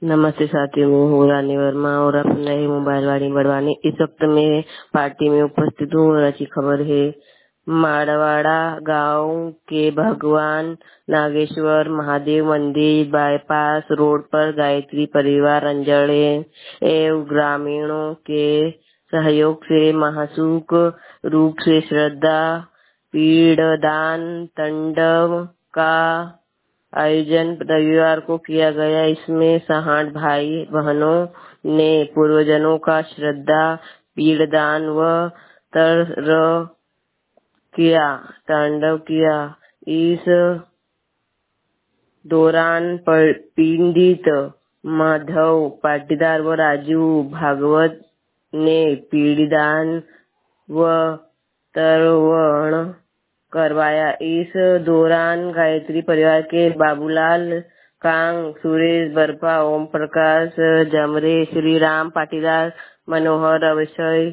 नमस्ते साथियों, मैं हूँ रानी वर्मा और अपना ही मोबाइल वाणी बढ़वानी। इस वक्त मैं पार्टी में उपस्थित हूँ और अच्छी खबर है। मारवाड़ा गांव के भगवान नागेश्वर महादेव मंदिर बाईपास रोड पर गायत्री परिवार अंजड़े एवं ग्रामीणों के सहयोग से महासूक रूप से श्रद्धा पीड़दान तांडव का आयोजन रविवार को किया गया। इसमें 60 भाई बहनों ने पूर्वजनों का श्रद्धा पीड़दान व तर किया, तांडव किया। इस दौरान पंडित माधव पाटीदार व राजू भागवत ने पीड़दान व तरवण करवाया। इस दौरान गायत्री परिवार के बाबूलाल कांग, सुरेश बरपा, ओम प्रकाश जमरे, श्री राम पाटीदार, मनोहर अवसय,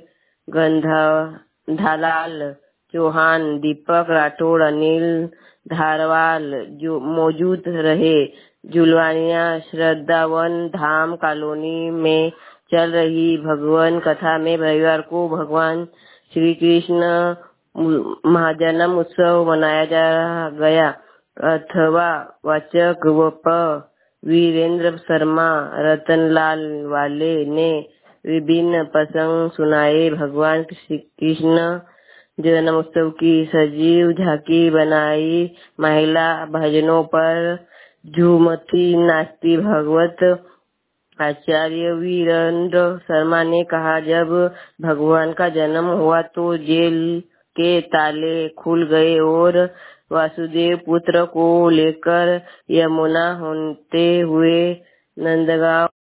गंधालाल चौहान, दीपक राठौड़, अनिल धारवाल जो मौजूद रहे। जुलवानिया श्रद्धावन धाम कॉलोनी में चल रही भगवान कथा में रविवार को भगवान श्री कृष्ण महाजन्म उत्सव मनाया जा गया। अथवा वाचक व वीरेंद्र शर्मा रतनलाल वाले ने विभिन्न प्रसंग सुनाए। भगवान श्री कृष्ण जन्मोत्सव की सजीव झांकी बनाई। महिला भजनों पर झूमती नाचती भगवत आचार्य वीरेंद्र शर्मा ने कहा, जब भगवान का जन्म हुआ तो जेल के ताले खुल गए और वासुदेव पुत्र को लेकर यमुना होते हुए नंदगांव